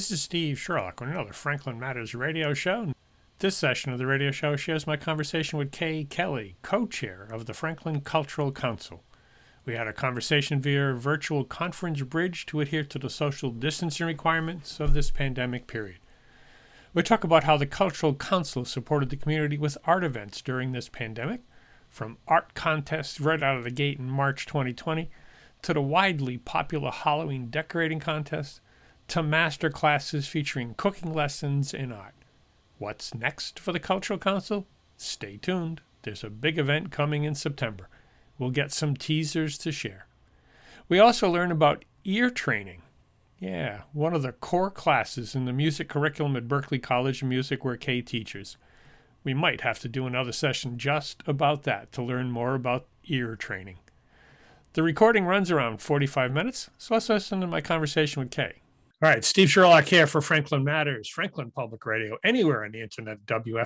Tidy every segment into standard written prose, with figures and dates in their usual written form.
This is Steve Sherlock with another Franklin Matters radio show. This session of the radio show shares my conversation with Kay Kelly, co-chair of the Franklin Cultural Council. We had a conversation via virtual conference bridge to adhere to the social distancing requirements of this pandemic period. We talk about how the Cultural Council supported the community with art events during this pandemic, from art contests right out of the gate in March 2020, to the widely popular Halloween decorating contest, to master classes featuring cooking lessons and art. What's next for the Cultural Council? Stay tuned. There's a big event coming in September. We'll get some teasers to share. We also learn about ear training. Yeah, one of the core classes in the music curriculum at Berklee College of Music where Kay teaches. We might have to do another session just about that to learn more about ear training. The recording runs around 45 minutes, so let's listen to my conversation with Kay. All right, Steve Sherlock here for Franklin Matters, Franklin Public Radio, anywhere on the internet,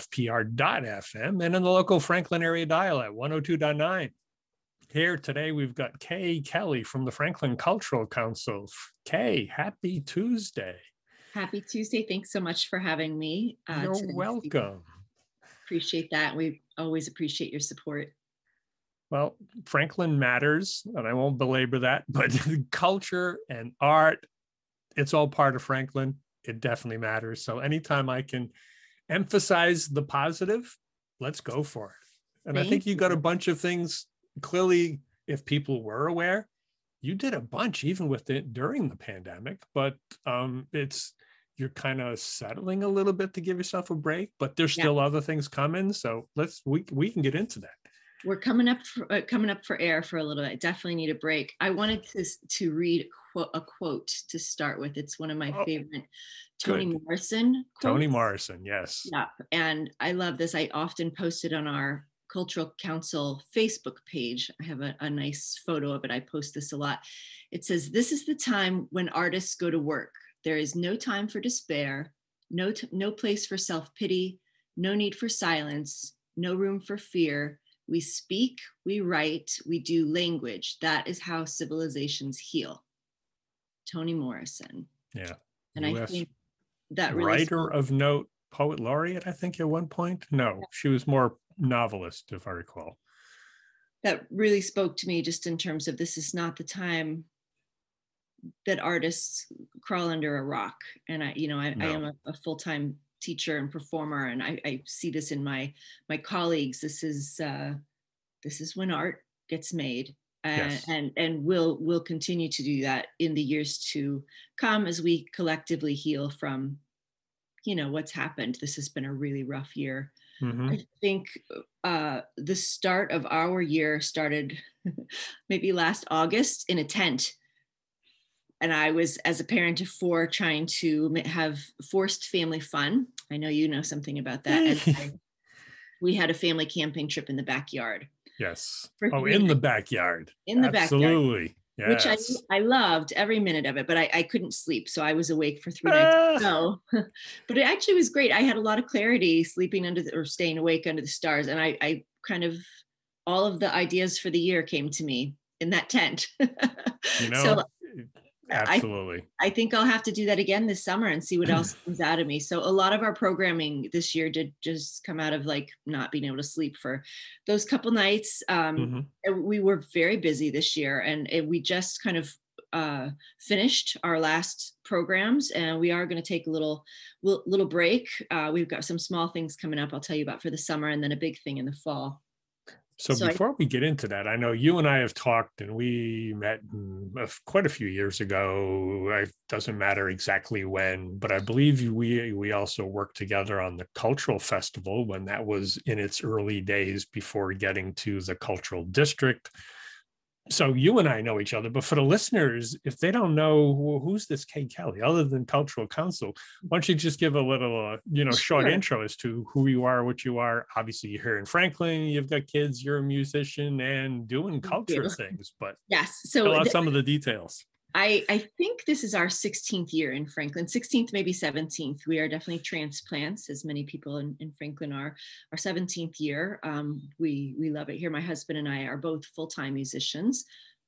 WFPR.FM, and in the local Franklin area dial at 102.9. Here today, we've got Kay Kelly from the Franklin Cultural Council. Kay, happy Tuesday. Happy Tuesday. Thanks so much for having me. You're today. welcome. Appreciate that. We always appreciate your support. Well, Franklin Matters, and I won't belabor that, but culture and art, it's all part of Franklin. It definitely matters. So anytime I can emphasize the positive, let's go for it. And I think you got a bunch of things. Clearly, if people were aware, you did a bunch even with it during the pandemic, but you're kind of settling a little bit to give yourself a break, but there's still other things coming. So we can get into that. We're coming up for air for a little bit. I definitely need a break. I wanted to read a quote to start with. It's one of my favorite Toni Morrison quotes. Toni Morrison, yes. Yeah, and I love this. I often post it on our Cultural Council Facebook page. I have a nice photo of it. I post this a lot. It says, "This is the time when artists go to work. There is no time for despair, no place for self-pity, no need for silence, no room for fear. We speak, we write, we do language. That is how civilizations heal." Toni Morrison. Yeah. And US I think that really writer of note, poet laureate, I think at one point. No, she was more novelist, if I recall. That really spoke to me just in terms of this is not the time that artists crawl under a rock. And I am a full-time teacher and performer, and I see this in my colleagues. This is when art gets made, and we'll continue to do that in the years to come as we collectively heal from what's happened. This has been a really rough year. Mm-hmm. I think the start of our year started maybe last August in a tent. And I was, as a parent of 4, trying to have forced family fun. I know you know something about that. And we had a family camping trip in the backyard. Yes. In the backyard. In the Absolutely. Backyard. Yes. Which I loved every minute of it, but I couldn't sleep. So I was awake for 3 nights. No, but it actually was great. I had a lot of clarity sleeping or staying awake under the stars. And I kind of, all of the ideas for the year came to me in that tent. Absolutely. I think I'll have to do that again this summer and see what else comes out of me. So a lot of our programming this year did just come out of not being able to sleep for those couple nights. We were very busy this year, and we just kind of finished our last programs, and we are going to take a little break. We've got some small things coming up I'll tell you about for the summer, and then a big thing in the fall. So before we get into that, I know you and I have talked, and we met quite a few years ago. It doesn't matter exactly when, but I believe we also worked together on the Cultural Festival when that was in its early days before getting to the Cultural District. So you and I know each other, but for the listeners, if they don't know who's this Kay Kelly, other than Cultural Council, why don't you just give a little, short intro as to who you are, what you are. Obviously, you're here in Franklin, you've got kids, you're a musician and doing culture things, but yes, tell us some of the details. I think this is our 16th year in Franklin, 16th, maybe 17th. We are definitely transplants, as many people in Franklin are. Our 17th year. We love it here. My husband and I are both full-time musicians.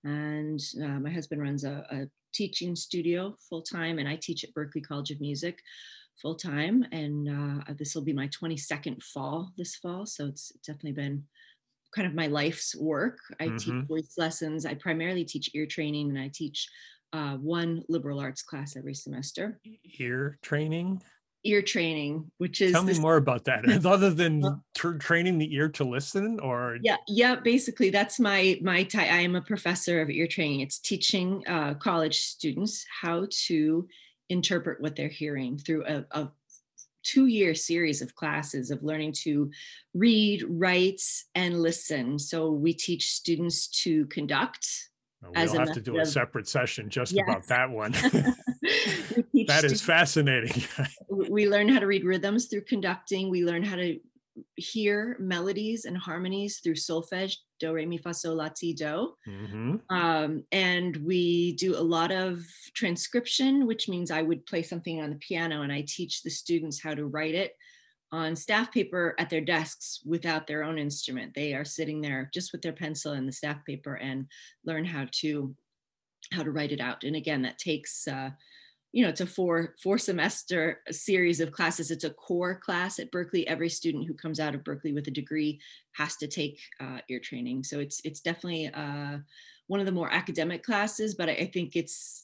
And my husband runs a teaching studio full time, and I teach at Berklee College of Music full time. And this will be my 22nd fall this fall. So it's definitely been kind of my life's work. I teach Mm-hmm. voice lessons. I primarily teach ear training, and I teach one liberal arts class every semester. Ear training? Ear training, which is Tell me this. more about that. Other than training the ear to listen, or Yeah, basically that's I am a professor of ear training. It's teaching college students how to interpret what they're hearing through a 2-year series of classes of learning to read, write, and listen. So we teach students to conduct as we'll a have to method do a of. separate session just Yes. about that one. We teach That is students. fascinating. We learn how to read rhythms through conducting. We learn how to hear melodies and harmonies through solfege, do, re, mi, fa, sol, la, ti, do. Mm-hmm. And we do a lot of transcription, which means I would play something on the piano and I teach the students how to write it on staff paper at their desks without their own instrument. They are sitting there just with their pencil and the staff paper and learn how to write it out. And again, that takes it's a four semester series of classes. It's a core class at Berklee. Every student who comes out of Berklee with a degree has to take ear training. So it's definitely one of the more academic classes, but I think it's,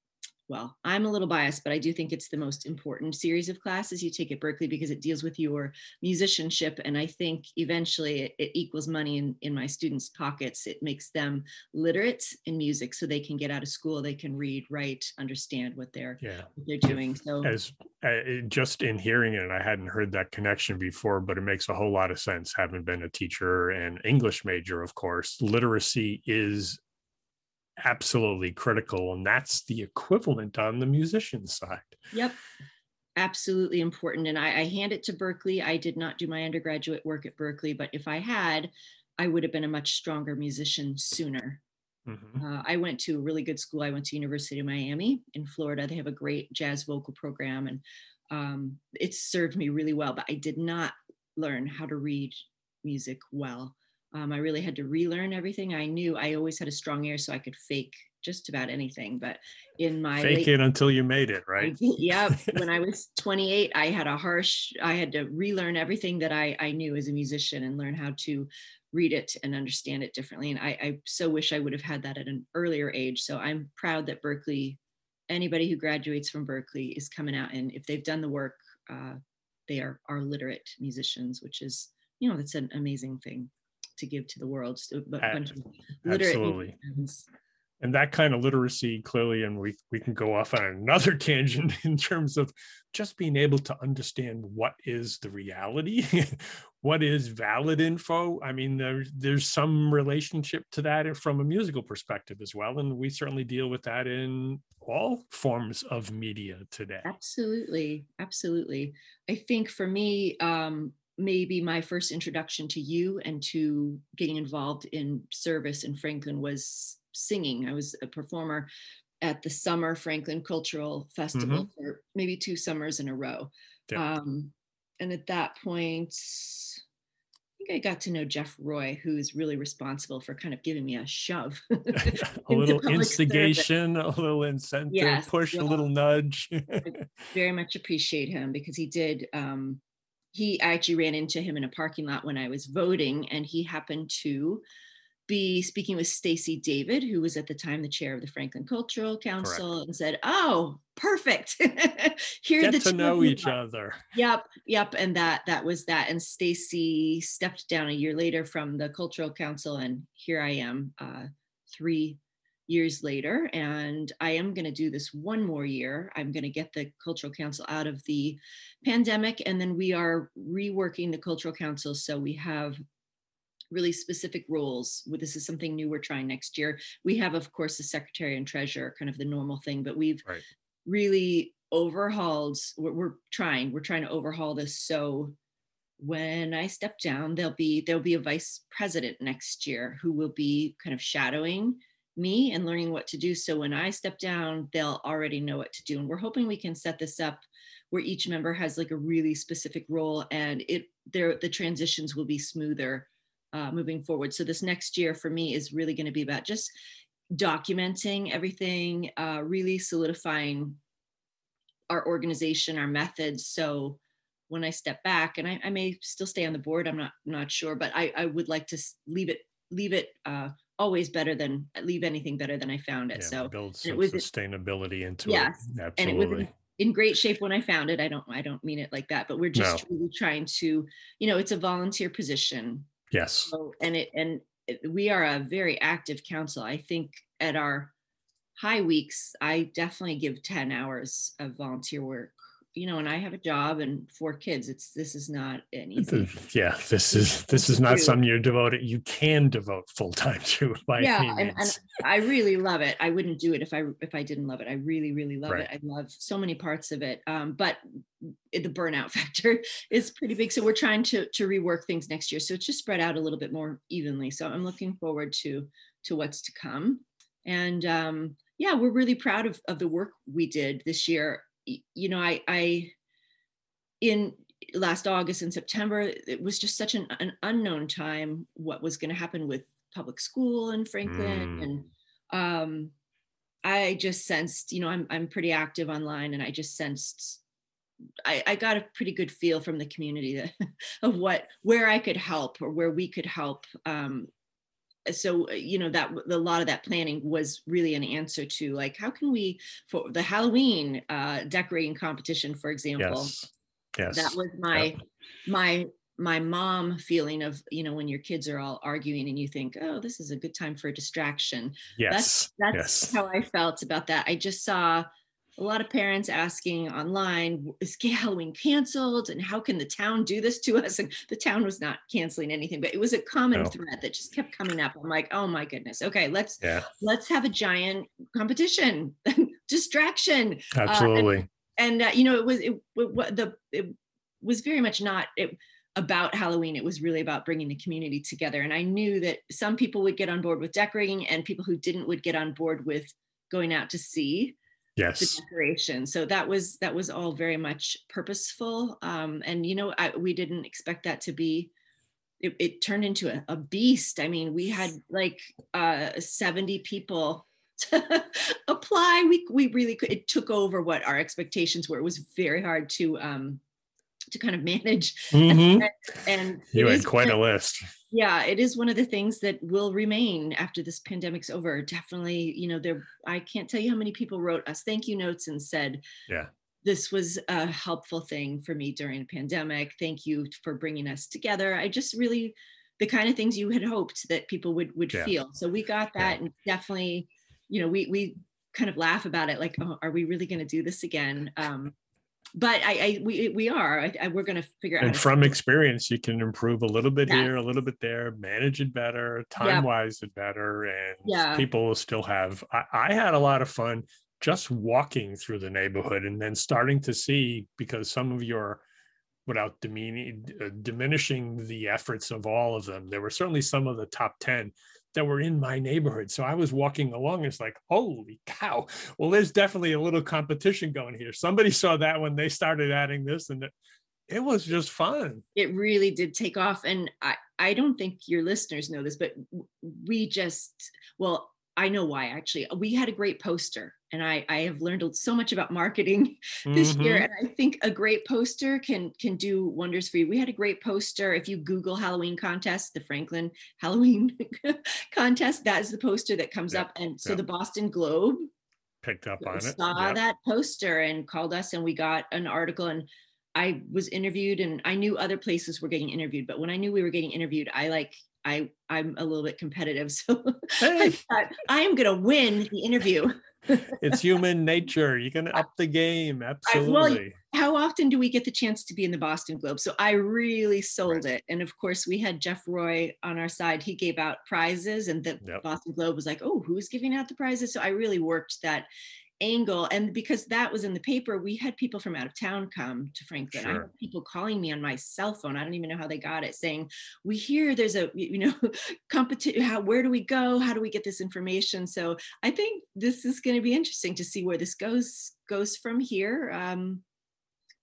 well, I'm a little biased, but I do think it's the most important series of classes you take at Berklee because it deals with your musicianship. And I think eventually it equals money in my students' pockets. It makes them literate in music so they can get out of school, they can read, write, understand what they're doing. So as just in hearing it, I hadn't heard that connection before, but it makes a whole lot of sense. Having been a teacher and English major, of course, literacy is absolutely critical, and that's the equivalent on the musician side. Yep, absolutely important. And I hand it to Berklee. I did not do my undergraduate work at Berklee, but if I had, I would have been a much stronger musician sooner. Mm-hmm. I went to a really good school. I went to University of Miami in Florida. They have a great jazz vocal program, and it served me really well, but I did not learn how to read music well. I really had to relearn everything. I knew I always had a strong ear, so I could fake just about anything. But in my fake it until you made it, right? Yeah, when I was 28, I had to relearn everything that I knew as a musician and learn how to read it and understand it differently. And I so wish I would have had that at an earlier age. So I'm proud that Berklee, anybody who graduates from Berklee is coming out, and if they've done the work, they are literate musicians, which is, that's an amazing thing to give to the world. So a bunch of literate absolutely musicians. And that kind of literacy, clearly, and we can go off on another tangent in terms of just being able to understand what is the reality, what is valid info. I mean, there's some relationship to that from a musical perspective as well, and we certainly deal with that in all forms of media today. Absolutely. I think for me, maybe my first introduction to you and to getting involved in service in Franklin was singing. I was a performer at the Summer Franklin Cultural Festival for maybe 2 summers in a row. Yeah. And at that point, I think I got to know Jeff Roy, who is really responsible for kind of giving me a shove. A little instigation, service. A little incentive, yes, push, a little nudge. I very much appreciate him because he did. I actually ran into him in a parking lot when I was voting, and he happened to be speaking with Stacy David, who was at the time the chair of the Franklin Cultural Council. Correct. And said, "Oh, perfect. Here get to know each other." Yep. And that was that. And Stacy stepped down a year later from the Cultural Council, and here I am 3 years later, and I am going to do this one more year. I'm going to get the Cultural Council out of the pandemic, and then we are reworking the Cultural Council, so we have really specific roles. This is something new we're trying next year. We have, of course, the secretary and treasurer, kind of the normal thing, but we've really overhauled. We're trying to overhaul this. So when I step down, there'll be a vice president next year who will be kind of shadowing me and learning what to do. So when I step down, they'll already know what to do. And we're hoping we can set this up where each member has like a really specific role, and the transitions will be smoother moving forward. So this next year for me is really going to be about just documenting everything, really solidifying our organization, our methods. So when I step back, and I may still stay on the board, I'm not sure, but I would like to leave it always better than leave anything better than I found it. Yeah, So, build and it some was, sustainability into it. yes, and it was Absolutely. in great shape when I found it. I don't mean it like that, but we're No. just really trying to, it's a volunteer position. Yes. So, we are a very active council. I think at our high weeks, I definitely give 10 hours of volunteer work, and I have a job and 4 kids. This is not an easy Yeah, this thing is to not do. something you can devote full time to by Yeah, any and means. I really love it. I wouldn't do it if I didn't love it. I really, really love it. Right. I love so many parts of it. But the burnout factor is pretty big. So we're trying to rework things next year. So it's just spread out a little bit more evenly. So I'm looking forward to what's to come. And yeah, we're really proud of the work we did this year. I in last August and September, it was just such an unknown time what was going to happen with public school in Franklin. Mm. And um, I just sensed, I'm pretty active online, and I just sensed I got a pretty good feel from the community that, of where I could help or where we could help. So that a lot of that planning was really an answer to, like, how can we, for the Halloween decorating competition, for example. Yes. That Yes. was Yep. my mom feeling of, when your kids are all arguing and you think, oh, this is a good time for a distraction. that's Yes. that's Yes. how I felt about that. I just saw a lot of parents asking online, is Halloween canceled, and how can the town do this to us? And the town was not canceling anything, but it was a common No. thread that just kept coming up. I'm like, oh my goodness, okay, let's Yeah. have a giant competition. Distraction. Absolutely. And it was very much not about Halloween. It was really about bringing the community together. And I knew that some people would get on board with decorating, and people who didn't would get on board with going out to see the Yes. decoration. So that was all very much purposeful. And we didn't expect that to be. It turned into a beast. I mean, we had like 70 people to apply. We really could. It took over what our expectations were. It was very hard to kind of manage. Mm-hmm. And You had quite a list. yeah, it is one of the things that will remain after this pandemic's over. Definitely, I can't tell you how many people wrote us thank you notes and said, Yeah. this was a helpful thing for me during a pandemic. Thank you for bringing us together. I just really, the kind of things you had hoped that people would Yeah. feel. So we got that. Yeah. And definitely, we kind of laugh about it, like, oh, are we really going to do this again? But we are. We're going to figure out. And from experience, you can improve a little bit Yes. here, a little bit there, manage it better, time-wise it better, and people will still have. I had a lot of fun just walking through the neighborhood and then starting to see, because some of your, without diminishing the efforts of all of them, there were certainly some of the top 10 that were in my neighborhood. So I was walking along, and it's like, holy cow. Well, there's definitely a little competition going here. Somebody saw that when they started adding this, and it was just fun. It really did take off. And I don't think your listeners know this, but I know why, actually. We had a great poster, and I have learned so much about marketing this year. And I think a great poster can do wonders for you. We had a great poster. If you Google Halloween contest, the Franklin Halloween contest, that is the poster that comes up. And so the Boston Globe picked up on it, saw that poster and called us, and we got an article. And I was interviewed, and I knew other places were getting interviewed, but when I knew we were getting interviewed, I'm a little bit competitive. So I thought, I am going to win the interview. It's human nature. You're going to up the game. Absolutely. How often do we get the chance to be in the Boston Globe? So I really sold it. And of course, we had Jeff Roy on our side. He gave out prizes, and the Boston Globe was like, oh, who's giving out the prizes? So I really worked that angle. And because that was in the paper, we had people from out of town come to Franklin. I had people calling me on my cell phone. I don't even know how they got it, saying, we hear there's a competition. Where do we go? How do we get this information? So I think this is going to be interesting to see where this goes from here.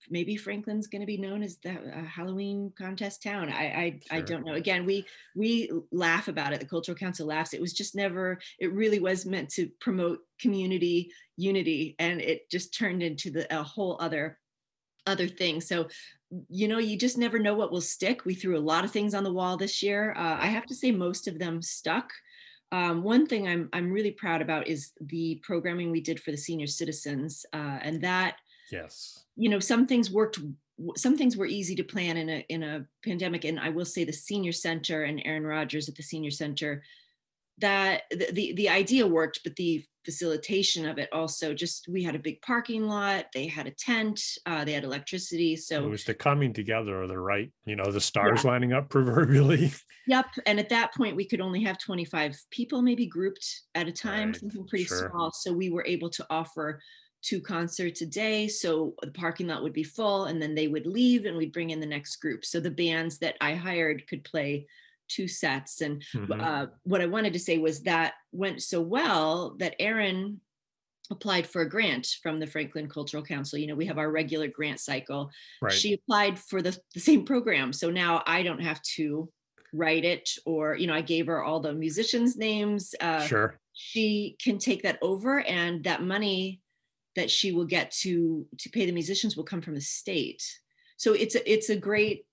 maybe Franklin's going to be known as the Halloween contest town. I don't know. Again, we laugh about it. The Cultural Council laughs. It was just never. It really was meant to promote community unity, and it just turned into a whole other thing. So, you just never know what will stick. We threw a lot of things on the wall this year. I have to say, most of them stuck. One thing I'm really proud about is the programming we did for the senior citizens, and that. Yes. Some things worked. Some things were easy to plan in a pandemic, and I will say the senior center and Aaron Rodgers at the senior center, that the idea worked, but the facilitation of it also, just, we had a big parking lot, they had a tent, they had electricity, so it was the coming together of the right, the stars yeah. lining up proverbially. Yep. And at that point we could only have 25 people maybe grouped at a time, Right. something pretty Sure. small, so we were able to offer 2 concerts a day, so the parking lot would be full, and then they would leave and we'd bring in the next group, so the bands that I hired could play 2 sets. And what I wanted to say was that went so well that Erin applied for a grant from the Franklin Cultural Council. We have our regular grant cycle. Right. She applied for the same program, so now I don't have to write it, or I gave her all the musicians' names. Sure. She can take that over, and that money that she will get to pay the musicians will come from the state. So it's a great.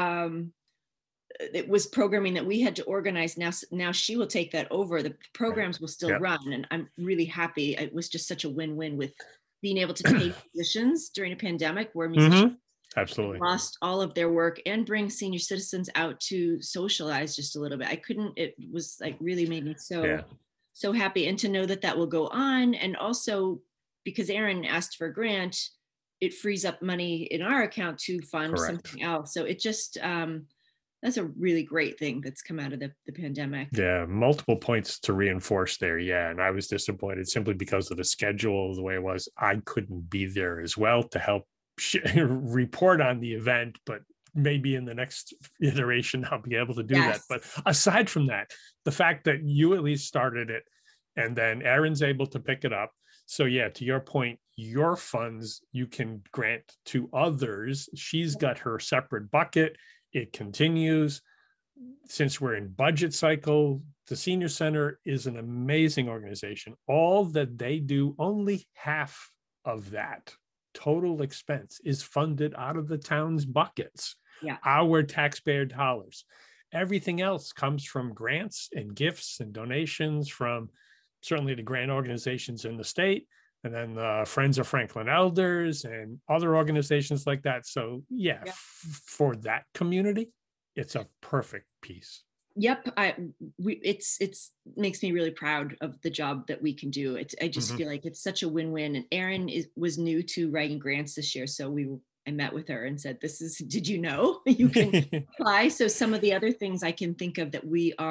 It was programming that we had to organize. Now she will take that over. The programs will still run, and I'm really happy. It was just such a win-win with being able to pay musicians during a pandemic where musicians absolutely lost all of their work, and bring senior citizens out to socialize just a little bit. It was like really made me so happy, and to know that will go on. And also because Erin asked for a grant, it frees up money in our account to fund something else. So it just that's a really great thing that's come out of the pandemic. Yeah, multiple points to reinforce there. Yeah, and I was disappointed simply because of the schedule, the way it was. I couldn't be there as well to help report on the event, but maybe in the next iteration I'll be able to do that. But aside from that, the fact that you at least started it, and then Erin's able to pick it up. So yeah, to your point, your funds you can grant to others. She's got her separate bucket. It continues. Since we're in budget cycle, the Senior Center is an amazing organization. All that they do, only half of that total expense is funded out of the town's buckets, our taxpayer dollars. Everything else comes from grants and gifts and donations from certainly the grant organizations in the state, and then the Friends of Franklin Elders and other organizations like that. So for that community, it's a perfect piece. Yep. It's makes me really proud of the job that we can do. I just feel like it's such a win-win. And Erin was new to writing grants this year. So I met with her and said, did you know you can apply? So some of the other things I can think of that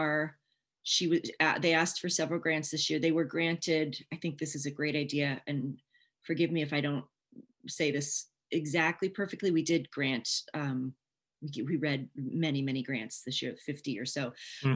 they asked for several grants this year. They were granted. I think this is a great idea, and forgive me if I don't say this exactly perfectly. We did grant, we read many grants this year, 50 or so.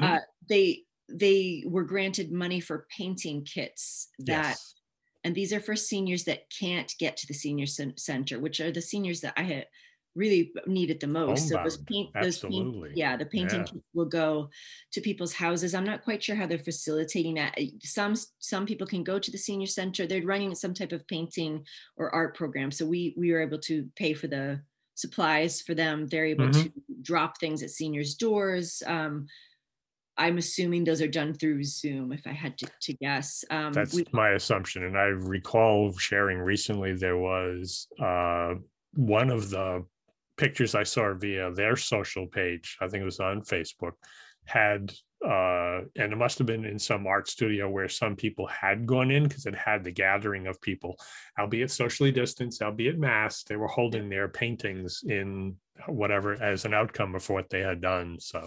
They were granted money for painting kits and these are for seniors that can't get to the senior center, which are the seniors that I had really need it the most. Homebound. So the painting kits will go to people's houses. I'm not quite sure how they're facilitating that. Some people can go to the senior center. They're running some type of painting or art program. So we were able to pay for the supplies for them. They're able to drop things at seniors' doors. I'm assuming those are done through Zoom, if I had to guess. That's my assumption. And I recall sharing recently, there was one of the pictures I saw via their social page, I think it was on Facebook, had, and it must have been in some art studio where some people had gone in because it had the gathering of people, albeit socially distanced, albeit masked. They were holding their paintings in whatever as an outcome of what they had done. So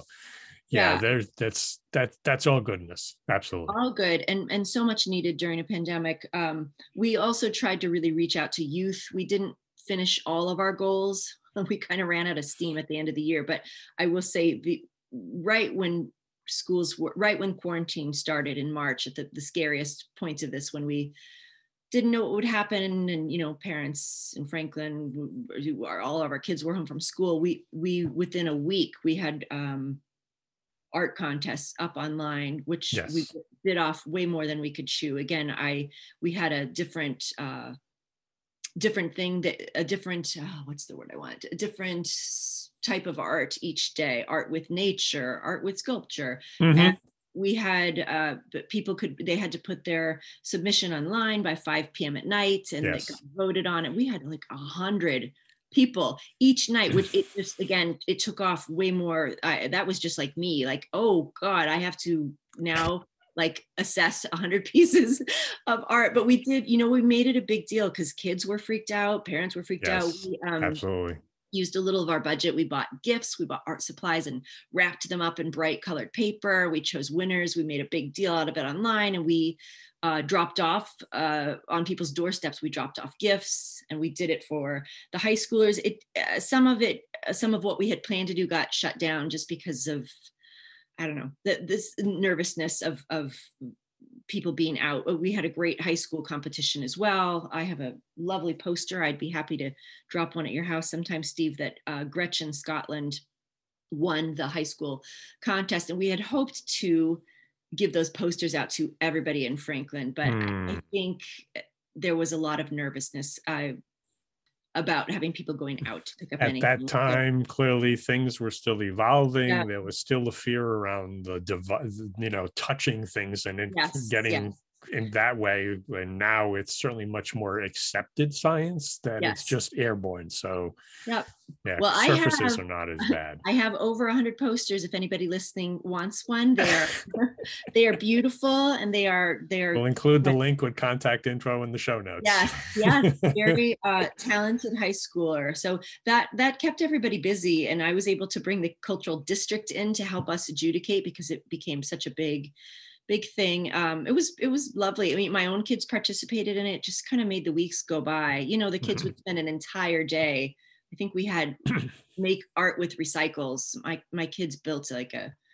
that's all goodness. Absolutely. All good. And so much needed during a pandemic. We also tried to really reach out to youth. We didn't finish all of our goals. We kind of ran out of steam at the end of the year, but I will say right when quarantine started in March, at the scariest points of this, when we didn't know what would happen. And, parents in Franklin, all of our kids were home from school. We within a week, we had art contests up online, which we Yes. bit off way more than we could chew. Again, we had a different thing, that a different what's the word I want, a different type of art each day: art with nature, art with sculpture. And Hmm. we had but they had to put their submission online by 5 p.m. at night, and they got Yes. voted on, and we had like 100 people each night, which it just, again, it took off way more. That was just like me, like, oh God, I have to now like assess 100 pieces of art. But we did, we made it a big deal because kids were freaked out, parents were freaked out. Yes. We Absolutely. used a little of our budget. We bought gifts, we bought art supplies and wrapped them up in bright colored paper. We chose winners. We made a big deal out of it online, and we dropped off on people's doorsteps. We dropped off gifts, and we did it for the high schoolers. Some of what we had planned to do got shut down just because of, I don't know, this nervousness of people being out. We had a great high school competition as well. I have a lovely poster. I'd be happy to drop one at your house sometime, Steve, that Gretchen Scotland won the high school contest. And we had hoped to give those posters out to everybody in Franklin, but I Hmm. think there was a lot of nervousness about having people going out to pick up At that anything. So, time, clearly things were still yeah, evolving. There was still a fear around the device, touching things and it yes, getting yes, in that way. And now it's certainly much more accepted science that it's yes. just airborne. So, Yep. yeah, Well, surfaces are not as bad. I have over 100 posters. If anybody listening wants one, they are they are beautiful, and they're We'll include the link with contact info in the show notes. yes, yes, very talented high schooler. So that kept everybody busy, and I was able to bring the cultural district in to help us adjudicate because it became such a big thing. It was lovely. I mean, my own kids participated in it. Just kind of made the weeks go by. The kids would spend an entire day. I think we had make art with recycles. My kids built like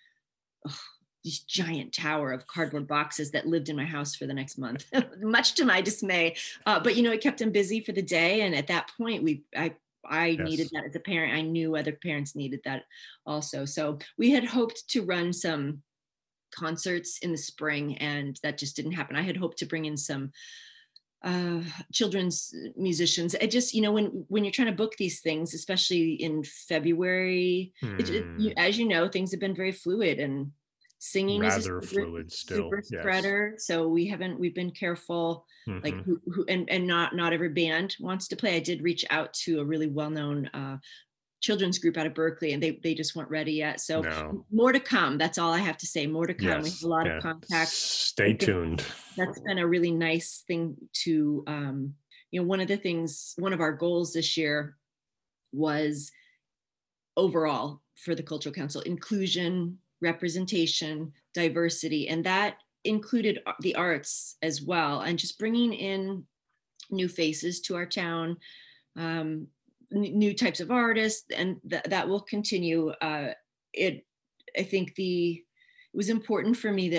this giant tower of cardboard boxes that lived in my house for the next month, much to my dismay. But it kept them busy for the day. And at that point, I needed Yes. that as a parent. I knew other parents needed that also. So we had hoped to run some concerts in the spring, and that just didn't happen. I had hoped to bring in some uh children's musicians. I just, when you're trying to book these things, especially in February, Hmm. as you know, things have been very fluid, and singing is a Rather super, fluid still. super Yes. spreader. So we've been careful, like Hmm. who and not every band wants to play. I did reach out to a really well-known children's group out of Berkeley, and they just weren't ready yet. So No. more to come. That's all I have to say. More to come. We have a Yes. lot of Yeah. contacts. I Stay think tuned. that's been a really nice thing to, one of our goals this year was overall for the Cultural Council: inclusion, representation, diversity, and that included the arts as well, and just bringing in new faces to our town, um, new types of artists, and that will continue. It, I think it was important for me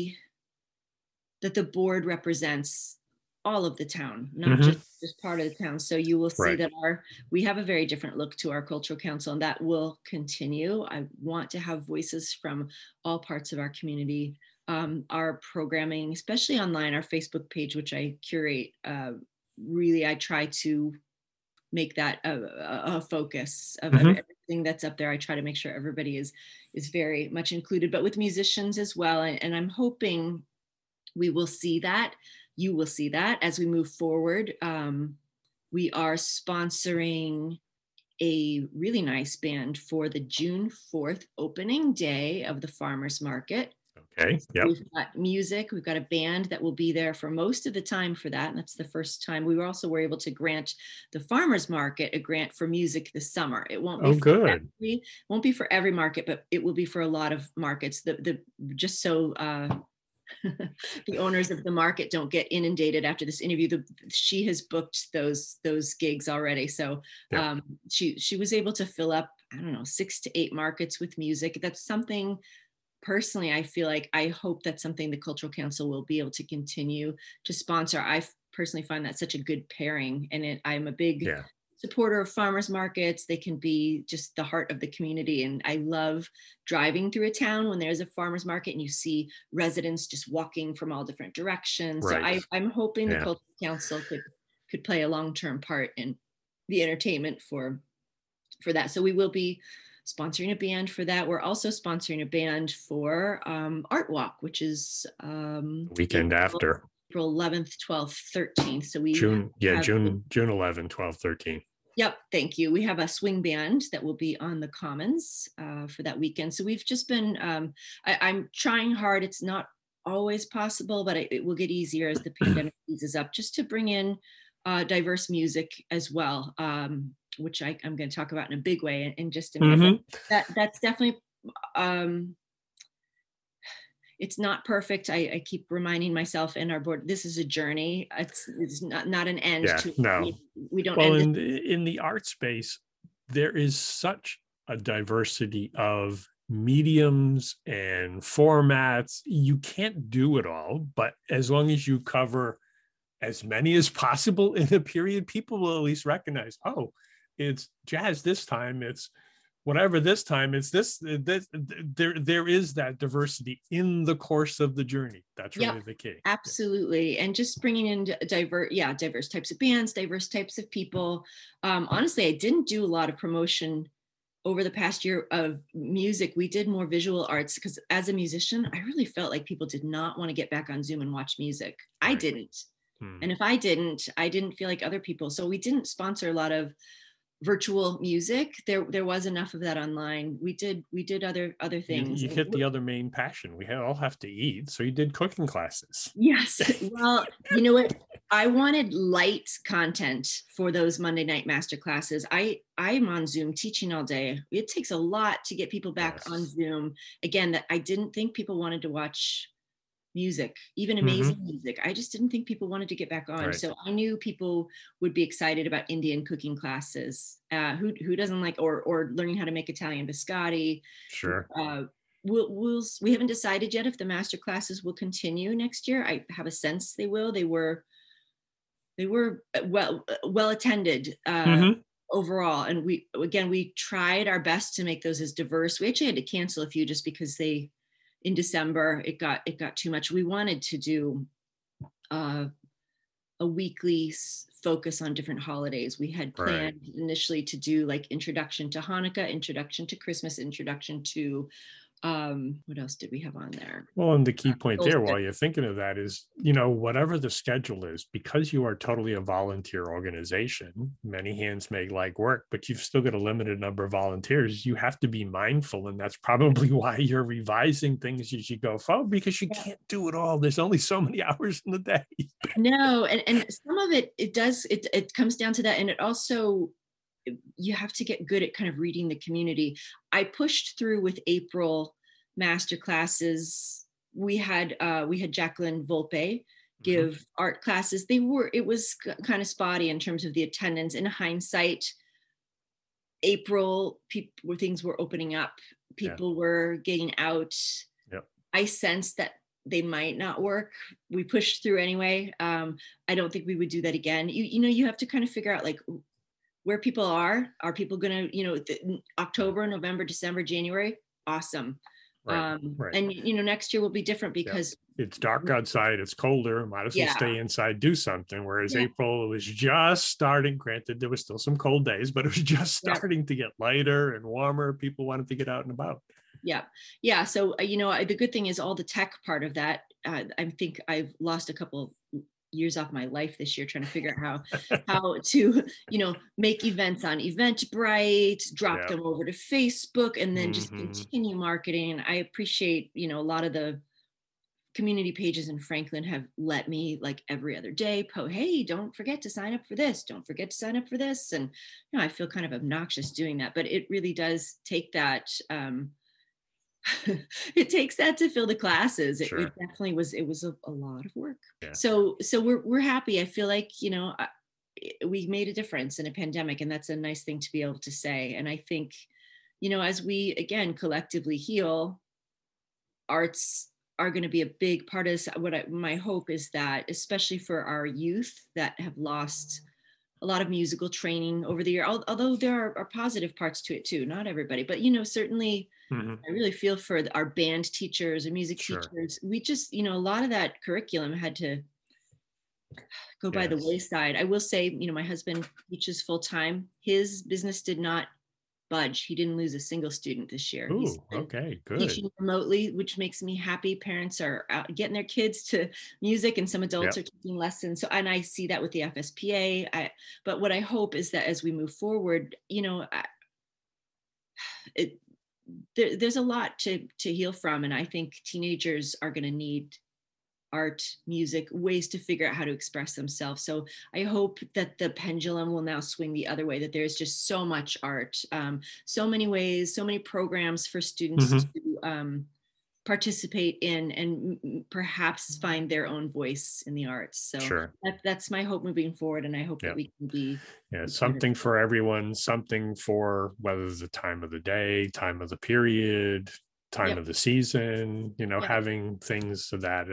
that the board represents all of the town, not Hmm. just part of the town. So you will see Right. that we have a very different look to our cultural council, and that will continue. I want to have voices from all parts of our community. Our programming, especially online, our Facebook page, which I curate, really, I try to make that a focus of Hmm. everything that's up there. I try to make sure everybody is very much included, but with musicians as well. And I'm hoping we will see that. You will see that as we move forward. We are sponsoring a really nice band for the June 4th opening day of the farmers market. Okay. Yep. We've got music. We've got a band that will be there for most of the time for that. And that's the first time. We were able to grant the farmers market a grant for music this summer. It won't be Oh, for good. every market, but it will be for a lot of markets. The just so the owners of the market don't get inundated after this interview. She has booked those gigs already, so Yep. she was able to fill up, I don't know, 6 to 8 markets with music. That's something, personally, I feel like, I hope that's something the Cultural Council will be able to continue to sponsor. personally find that such a good pairing. And I'm a big Yeah. supporter of farmers markets. They can be just the heart of the community. And I love driving through a town when there's a farmers market and you see residents just walking from all different directions. So Right. I'm hoping the Yeah. Cultural Council could play a long-term part in the entertainment for that. So we will be sponsoring a band for that. We're also sponsoring a band for Art Walk, which is Weekend after. April 11th, 12th, 13th. So we June have, 11, 12, 13. Yep, thank you. We have a swing band that will be on the Commons for that weekend. So we've just been, I'm trying hard. It's not always possible, but it will get easier as the pandemic eases up, just to bring in diverse music as well, which I'm going to talk about in a big way in just a minute. But that's definitely, it's not perfect. I keep reminding myself and our board, this is a journey. It's not an end. Yeah, no. We don't. Well, in the art space, there is such a diversity of mediums and formats. You can't do it all, but as long as you cover as many as possible in a period, people will at least recognize, oh, it's jazz this time, it's whatever this time, it's this. There is that diversity in the course of the journey. That's really the key. Absolutely. And just bringing in diverse types of bands, diverse types of people. Honestly, I didn't do a lot of promotion over the past year of music. We did more visual arts because as a musician, I really felt like people did not want to get back on Zoom and watch music. I didn't. And if I didn't feel like other people. So we didn't sponsor a lot of virtual music. There was enough of that online. We did other things. You hit the other main passion. We all have to eat, so you did cooking classes. Yes. Well, you know what? I wanted light content for those Monday night master classes. I'm on Zoom teaching all day. It takes a lot to get people back on Zoom. Again, that I didn't think people wanted to watch music, even amazing music. I just didn't think people wanted to get back on. So I knew people would be excited about Indian cooking classes. Who doesn't like, or learning how to make Italian biscotti. Sure. We haven't decided yet if the master classes will continue next year. I have a sense they will. They were well attended overall. And we tried our best to make those as diverse. We actually had to cancel a few just because in December, it got too much. We wanted to do a weekly focus on different holidays. We had planned initially to do like introduction to Hanukkah, introduction to Christmas, introduction to what else did we have on there? Well, and the key point there, while you're thinking of that, is, whatever the schedule is, because you are totally a volunteer organization, many hands make light work, but you've still got a limited number of volunteers. You have to be mindful, and that's probably why you're revising things as you go forward, because you can't do it all. There's only so many hours in the day. No, and some of it comes down to that, and it also, you have to get good at kind of reading the community. I pushed through with April master classes. We had Jacqueline Volpe give art classes. It was kind of spotty in terms of the attendance. In hindsight, April, things were opening up. People were getting out. Yep. I sensed that they might not work. We pushed through anyway. I don't think we would do that again. You have to kind of figure out like where people are people going to, October, November, December, January, awesome. And next year will be different because it's dark outside, it's colder, might as well stay inside, do something. Whereas April, it was just starting. Granted, there was still some cold days, but it was just starting to get lighter and warmer. People wanted to get out and about. Yeah. So the good thing is all the tech part of that. I think I've lost a couple years off my life this year trying to figure out how to make events on Eventbrite, drop them over to Facebook, and then just continue marketing. I appreciate a lot of the community pages in Franklin have let me, like, every other day hey, don't forget to sign up for this, don't forget to sign up for this. And I feel kind of obnoxious doing that, but it really does take that it takes that to fill the classes. It definitely was. It was a lot of work. So we're happy. I feel like we made a difference in a pandemic, and that's a nice thing to be able to say. And I think as we again collectively heal, arts are going to be a big part of this. My hope is that, especially for our youth that have lost a lot of musical training over the year, although there are positive parts to it too, not everybody, but certainly Mhm. I really feel for our band teachers and music Sure. teachers. We just, a lot of that curriculum had to go by the Yes. wayside. I will say, my husband teaches full time. His business did not budge. He didn't lose a single student this year. He's Ooh, been okay, good. teaching remotely, which makes me happy. Parents are out getting their kids to music, and some adults Yep. are taking lessons. So, and I see that with the FSPA. But what I hope is that as we move forward, it, there's a lot to heal from, and I think teenagers are going to need art, music, ways to figure out how to express themselves. So I hope that the pendulum will now swing the other way, that there's just so much art, so many ways, so many programs for students Mhm. to participate in and perhaps find their own voice in the arts. So Sure. that's my hope moving forward. And I hope that Yeah. we can Yeah. be part of Something for everyone, something for whether it's the time of the day, time of the period, time Yep. of the season, Yep. having things so that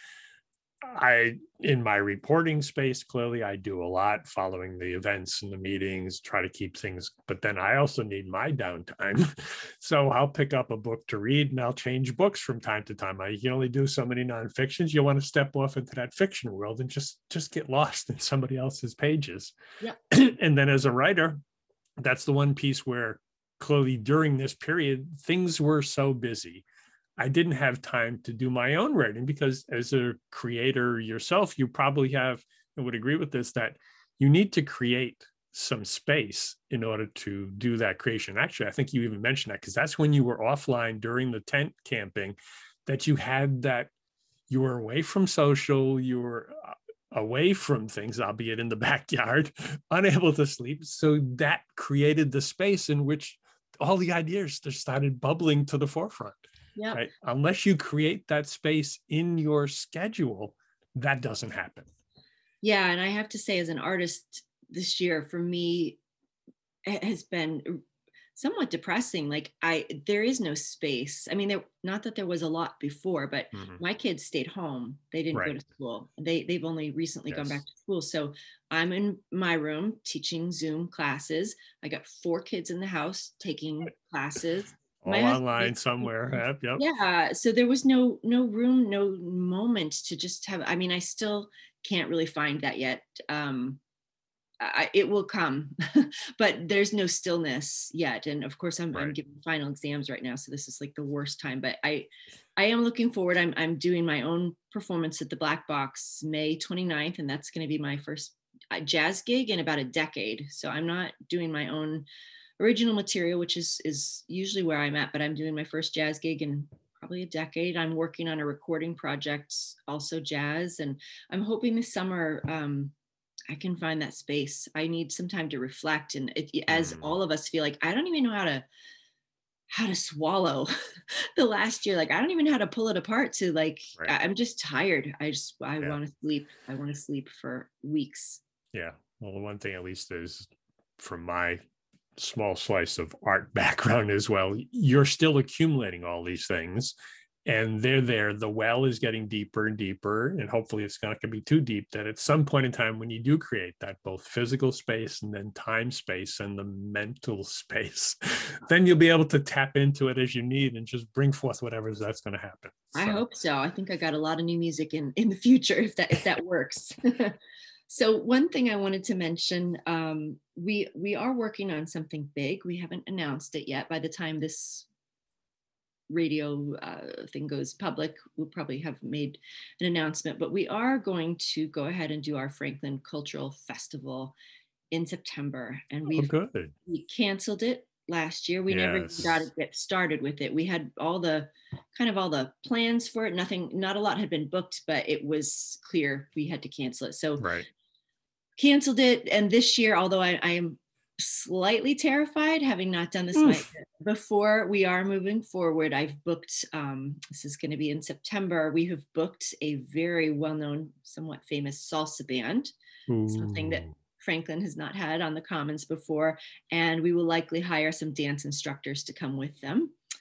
in my reporting space, clearly I do a lot following the events and the meetings, try to keep things, but then I also need my downtime. So I'll pick up a book to read and I'll change books from time to time. I can only do so many nonfictions. You want to step off into that fiction world and just get lost in somebody else's pages. Yep. And then as a writer, that's the one piece where clearly during this period, things were so busy I didn't have time to do my own writing because as a creator yourself, you probably have, and would agree with this, that you need to create some space in order to do that creation. Actually, I think you even mentioned that because that's when you were offline during the tent camping, that you had that you were away from social, you were away from things, albeit in the backyard, unable to sleep. So that created the space in which all the ideas just started bubbling to the forefront. Yep. Right? Unless you create that space in your schedule, that doesn't happen. Yeah. And I have to say, as an artist this year, for me, it has been somewhat depressing. Like there is no space. I mean, not that there was a lot before, but Mhm. my kids stayed home. They didn't go Right. to school. They've only recently gone back Yes. to school. So I'm in my room teaching Zoom classes. I got 4 kids in the house taking classes. My All husband online is somewhere. Yep. Yep. yeah. So there was no room, no moment to just have. I mean, I still can't really find that yet. It will come, but there's no stillness yet. And of course, I'm Right. giving final exams right now, so this is like the worst time. But I am looking forward. I'm doing my own performance at the Black Box May 29th, and that's going to be my first jazz gig in about a decade. So I'm not doing my own original material, which is usually where I'm at, but I'm doing my first jazz gig in probably a decade. I'm working on a recording project, also jazz, and I'm hoping this summer. I can find that space. I need some time to reflect. And as Mm. all of us feel like, I don't even know how to swallow the last year. Like, I don't even know how to pull it apart to like, Right. I'm just tired. I Yeah. want to sleep. I want to sleep for weeks. Yeah. Well, the one thing at least is from my small slice of art background as well, you're still accumulating all these things and they're there. The well is getting deeper and deeper, and hopefully it's not going to be too deep that at some point in time when you do create that both physical space and then time space and the mental space, then you'll be able to tap into it as you need and just bring forth whatever that's going to happen. I So hope so. I think I got a lot of new music in the future if that works. So one thing I wanted to mention, we are working on something big. We haven't announced it yet. By the time this radio thing goes public, we'll probably have made an announcement. But we are going to go ahead and do our Franklin Cultural Festival in September, and oh, good. we canceled it last year. We never even got to Yes. get started with it. We had all the plans for it. Not a lot had been booked, but it was clear we had to cancel it. So Right. canceled it. And this year, although I am slightly terrified, having not done this Oof. before, we are moving forward. I've booked, this is going to be in September. We have booked a very well-known, somewhat famous salsa band, something that Ooh. Franklin has not had on the Commons before. And we will likely hire some dance instructors to come with them.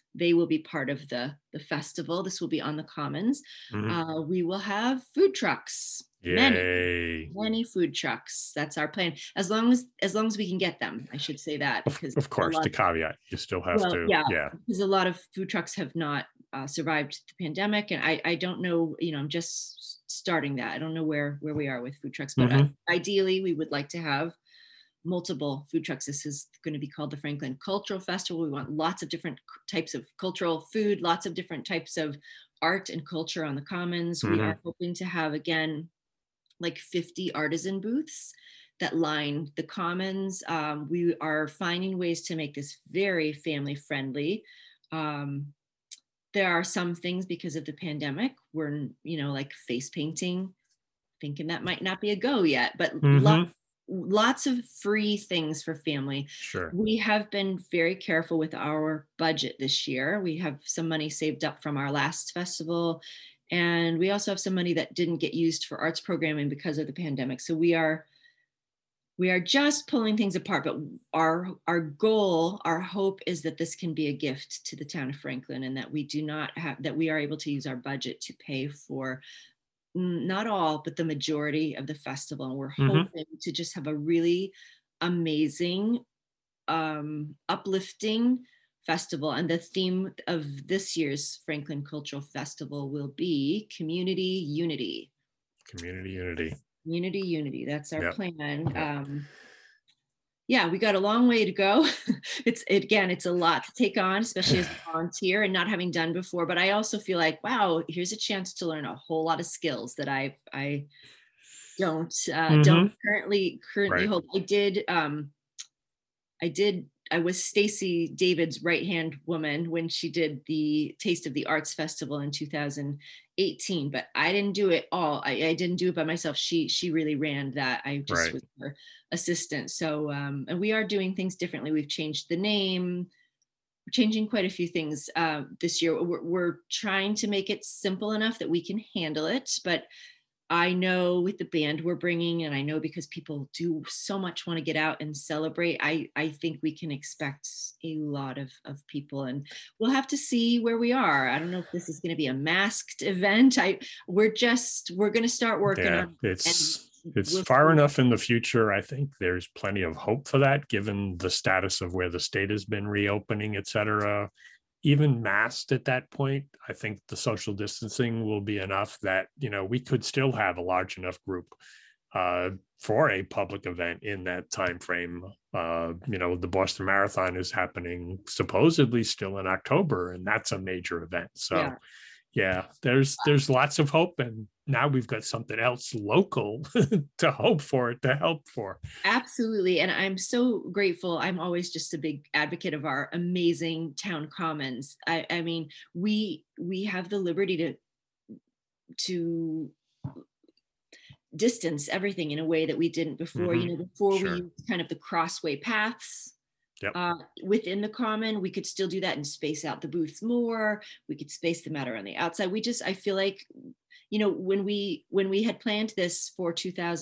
they will be part of the festival. This will be on the Commons. Hmm. We will have food trucks, Yay. many food trucks. That's our plan. As long as we can get them, I should say that, because Of a course, lot the caveat, you still have well, to, yeah, yeah. because a lot of food trucks have not survived the pandemic, and I don't know. I'm just starting that. I don't know where we are with food trucks, but Hmm. ideally, we would like to have multiple food trucks. This is going to be called the Franklin Cultural Festival. We want lots of different types of cultural food, lots of different types of art and culture on the Commons. We Hmm. are hoping to have, again, like 50 artisan booths that line the Commons. We are finding ways to make this very family friendly. Um, there are some things, because of the pandemic, we're, like face painting, thinking that might not be a go yet, but Hmm. lots of free things for family. Sure. We have been very careful with our budget this year. We have some money saved up from our last festival, and we also have some money that didn't get used for arts programming because of the pandemic. So we are just pulling things apart, but our goal, our hope is that this can be a gift to the town of Franklin, and that we are able to use our budget to pay for not all, but the majority of the festival. And we're Hmm. hoping to just have a really amazing, uplifting festival. And the theme of this year's Franklin Cultural Festival will be community unity. Community unity. Unity, unity. That's our Yep. plan. Yep. Yeah, we got a long way to go. It's a lot to take on, especially as a volunteer and not having done before. But I also feel like, wow, here's a chance to learn a whole lot of skills that I don't Hmm. currently Right. hold. I was Stacy David's right hand woman when she did the Taste of the Arts Festival in 2018, but I didn't do it all. I didn't do it by myself. She really ran that. I just Right. was her assistant. So and we are doing things differently. We've changed the name, changing quite a few things this year. We're trying to make it simple enough that we can handle it, but I know with the band we're bringing, and I know because people do so much want to get out and celebrate, I think we can expect a lot of people, and we'll have to see where we are. I don't know if this is going to be a masked event. We're going to start working Yeah. on it, and It's we'll far see. enough in the future. I think there's plenty of hope for that, given the status of where the state has been reopening, et cetera. Even masked at that point, I think the social distancing will be enough that, we could still have a large enough group for a public event in that time frame. The Boston Marathon is happening supposedly still in October, and that's a major event. So Yeah. yeah, there's lots of hope, and now we've got something else local to hope for, to help for. Absolutely. And I'm so grateful. I'm always just a big advocate of our amazing town commons. I mean, we have the liberty to distance everything in a way that we didn't before. Hmm. Before we Sure. used kind of the crossway paths Yep. within the common, we could still do that and space out the booths more. We could space them out around the outside. I feel like, when we had planned this for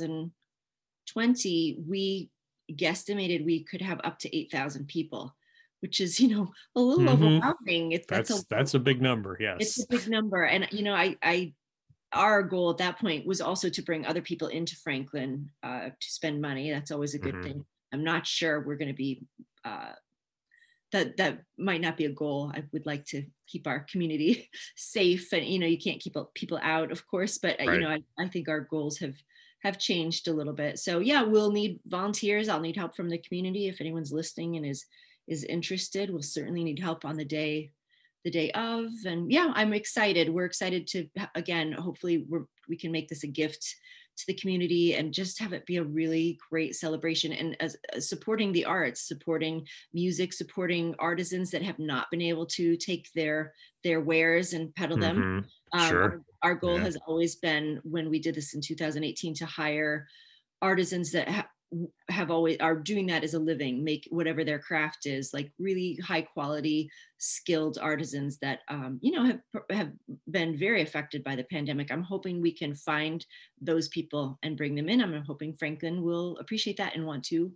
2020, we guesstimated we could have up to 8,000 people, which is, a little Hmm. overwhelming. That's a big number. It's a Yes. big number. And, I our goal at that point was also to bring other people into Franklin to spend money. That's always a good Hmm. thing. I'm not sure we're going to be, uh, that might not be a goal. I would like to keep our community safe, and you can't keep people out, of course, but Right. I think our goals have changed a little bit. So yeah, we'll need volunteers. I'll need help from the community. If anyone's listening and is interested, we'll certainly need help on the day of. And yeah, I'm excited. We're excited to, again, hopefully we can make this a gift to the community and just have it be a really great celebration, and as supporting the arts, supporting music, supporting artisans that have not been able to take their wares and peddle them. Hmm. um, Sure. our, our goal Yeah. has always been, when we did this in 2018, to hire artisans that have always are doing that as a living, make whatever their craft is, like really high quality, skilled artisans that have been very affected by the pandemic. I'm hoping we can find those people and bring them in. I'm hoping Franklin will appreciate that and want to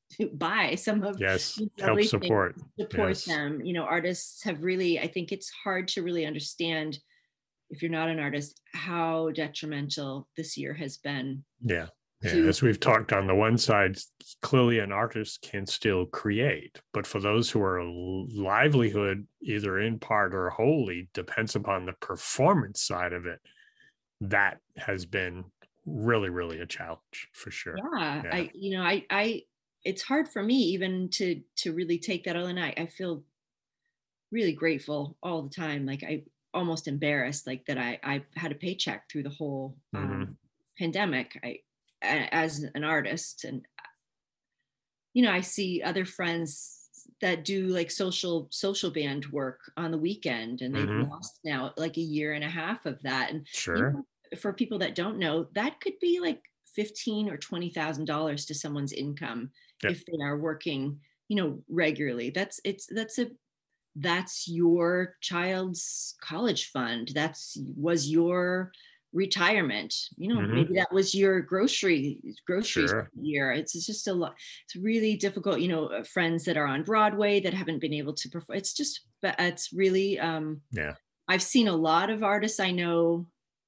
to buy some of Yes, these help lovely things, support. support Yes. them. You know, artists have really, I think it's hard to really understand, if you're not an artist, how detrimental this year has been Yeah. Yeah. to. As we've talked, on the one side, clearly an artist can still create, but for those who are livelihood, either in part or wholly, depends upon the performance side of it, that has been really, really a challenge for sure. Yeah, Yeah. I it's hard for me even to really take that all in. I feel really grateful all the time. Like I almost embarrassed, like that I've had a paycheck through the whole Mm-hmm. pandemic. As an artist, and I see other friends that do like social band work on the weekend, and they've Mm-hmm. lost now like a year and a half of that. And Sure. for people that don't know, that could be like 15 or $20,000 to someone's income Yep. if they are working, regularly. That's your child's college fund. Was your retirement. Mm-hmm. Maybe that was your groceries Sure. year. It's just a lot. It's really difficult. Friends that are on Broadway that haven't been able to perform. It's really. Yeah. I've seen a lot of artists I know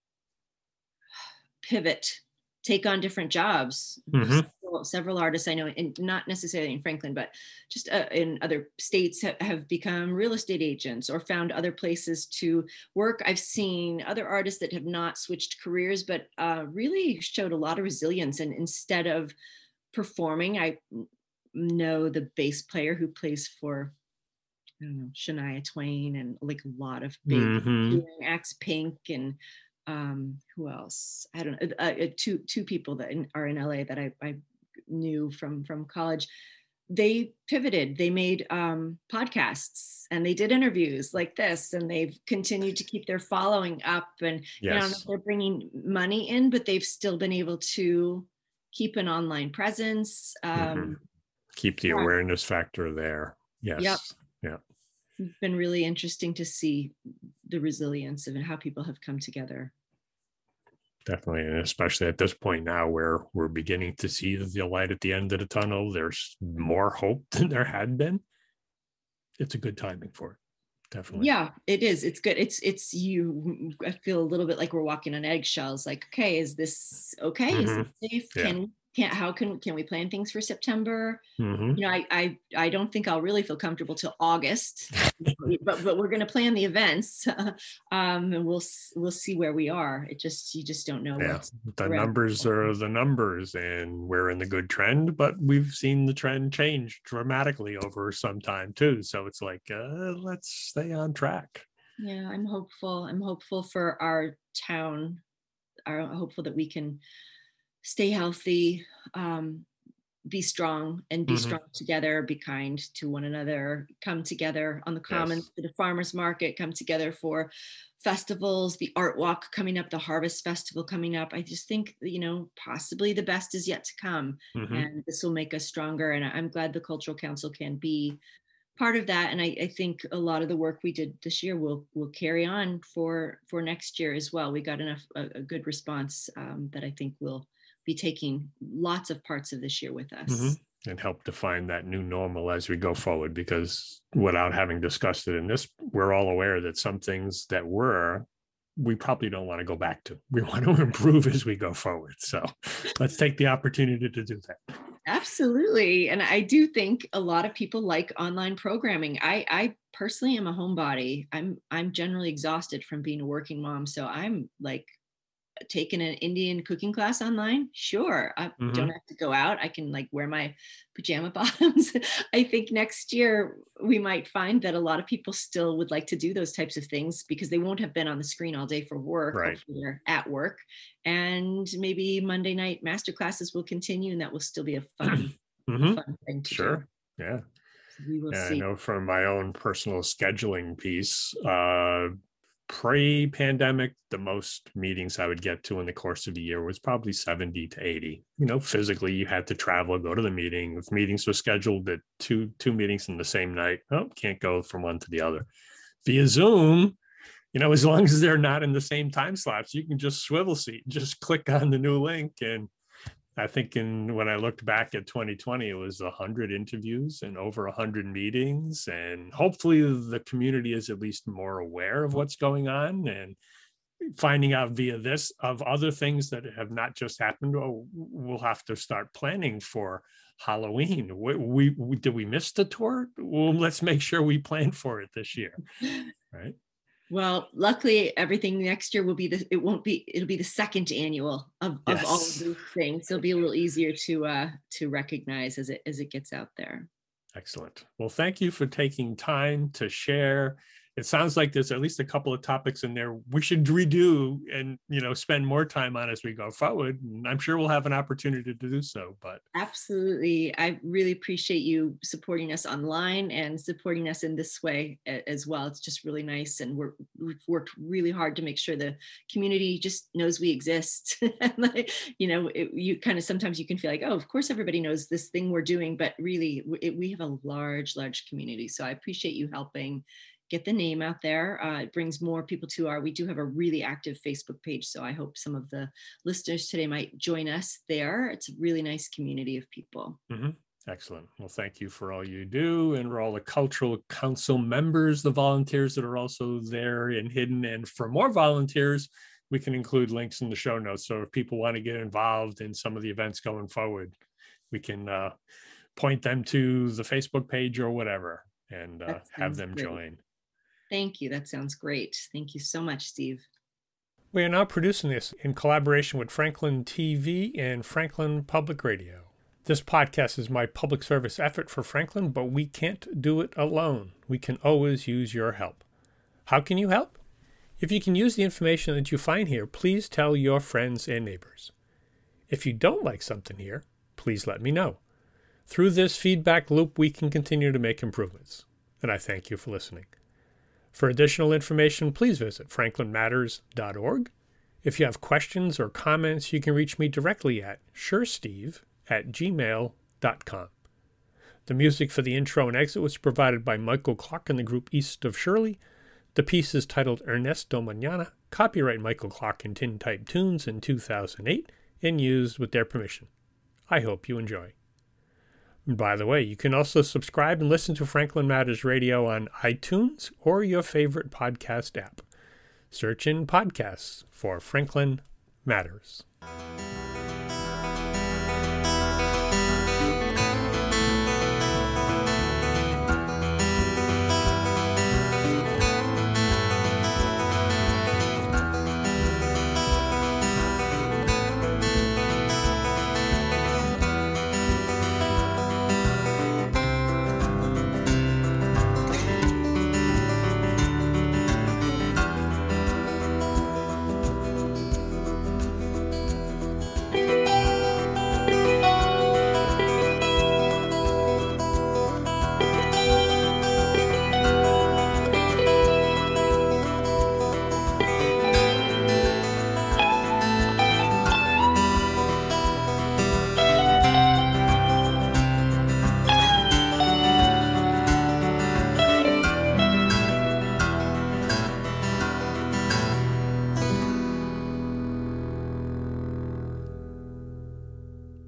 pivot, take on different jobs. Mm-hmm. Several artists I know, and not necessarily in Franklin, but just in other states, have become real estate agents or found other places to work. I've seen other artists that have not switched careers, but really showed a lot of resilience. And instead of performing, I know the bass player who plays for, I don't know, Shania Twain and like a lot of big Mm-hmm. acts, Pink, and who else? I don't know. Two people that are in LA that I knew from college. They pivoted. They made podcasts and they did interviews like this, and they've continued to keep their following up. And Yes. they're bringing money in, but they've still been able to keep an online presence. Mm-hmm. Keep the Yeah. awareness factor there. Yes. Yep. Yeah. It's been really interesting to see the resilience of it, how people have come together. Definitely. And especially at this point now where we're beginning to see the light at the end of the tunnel, there's more hope than there had been. It's a good timing for it. Definitely. Yeah, it is. It's good. I feel a little bit like we're walking on eggshells. Like, okay, is this okay? Mm-hmm. Is it safe? Yeah. Can we plan things for September? Mm-hmm. I don't think I'll really feel comfortable till August, but we're going to plan the events, and we'll see where we are. You just don't know Yeah. what's The around. numbers are the numbers, and we're in the good trend, but we've seen the trend change dramatically over some time too. So it's like, let's stay on track. Yeah, I'm hopeful. I'm hopeful for our town. I'm hopeful that we can stay healthy, be strong, and be Mm-hmm. strong together, be kind to one another, come together on the common, Yes. for the farmers market, come together for festivals, the art walk coming up, the harvest festival coming up. I just think, possibly the best is yet to come. Mm-hmm. And this will make us stronger. And I'm glad the Cultural Council can be part of that. And I think a lot of the work we did this year will carry on for next year as well. We got a good response that I think will be taking lots of parts of this year with us. Mm-hmm. And help define that new normal as we go forward, because without having discussed it in this, we're all aware that some things that we probably don't want to go back to. We want to improve as we go forward. So let's take the opportunity to do that. Absolutely. And I do think a lot of people like online programming. I personally am a homebody. I'm generally exhausted from being a working mom. So I'm like taking an Indian cooking class online. Sure. I don't have to go out. I can like wear my pajama bottoms. I think next year we might find that a lot of people still would like to do those types of things because they won't have been on the screen all day for work. Right. Hopefully they're at work. And maybe Monday night master classes will continue, and that will still be a fun, fun thing to Sure. do. Yeah. So we will see. I know from my own personal scheduling piece, pre-pandemic, the most meetings I would get to in the course of the year was probably 70 to 80. Physically, you had to travel, go to the meeting. If meetings were scheduled at two meetings in the same night, can't go from one to the other. Via Zoom, as long as they're not in the same time slots, you can just swivel seat, just click on the new link and I think when I looked back at 2020, it was 100 interviews and over 100 meetings. And hopefully the community is at least more aware of what's going on and finding out via this of other things that have not just happened. Oh, we'll have to start planning for Halloween. Did we miss the tour? Well, let's make sure we plan for it this year, right? Well, luckily, everything next year will be it'll be the second annual of all of these things. So it'll be a little easier to recognize as it gets out there. Excellent. Well, thank you for taking time to share. It sounds like there's at least a couple of topics in there we should redo and, spend more time on as we go forward. And I'm sure we'll have an opportunity to do so. But absolutely. I really appreciate you supporting us online and supporting us in this way as well. It's just really nice. And we've worked really hard to make sure the community just knows we exist. You kind of, sometimes you can feel like, oh, of course everybody knows this thing we're doing, but really we have a large community. So I appreciate you helping get the name out there. It brings more people to we do have a really active Facebook page. So I hope some of the listeners today might join us there. It's a really nice community of people. Mm-hmm. Excellent. Well, thank you for all you do and for all the Cultural Council members, the volunteers that are also there and hidden. And for more volunteers, we can include links in the show notes. So if people want to get involved in some of the events going forward, we can point them to the Facebook page or whatever and have them join. Thank you. That sounds great. Thank you so much, Steve. We are now producing this in collaboration with Franklin TV and Franklin Public Radio. This podcast is my public service effort for Franklin, but we can't do it alone. We can always use your help. How can you help? If you can use the information that you find here, please tell your friends and neighbors. If you don't like something here, please let me know. Through this feedback loop, we can continue to make improvements. And I thank you for listening. For additional information, please visit franklinmatters.org. If you have questions or comments, you can reach me directly at suresteve@gmail.com. The music for the intro and exit was provided by Michael Clark and the group East of Shirley. The piece is titled Ernesto Mañana, copyright Michael Clark and Tintype Tunes in 2008, and used with their permission. I hope you enjoy. And by the way, you can also subscribe and listen to Franklin Matters Radio on iTunes or your favorite podcast app. Search in podcasts for Franklin Matters.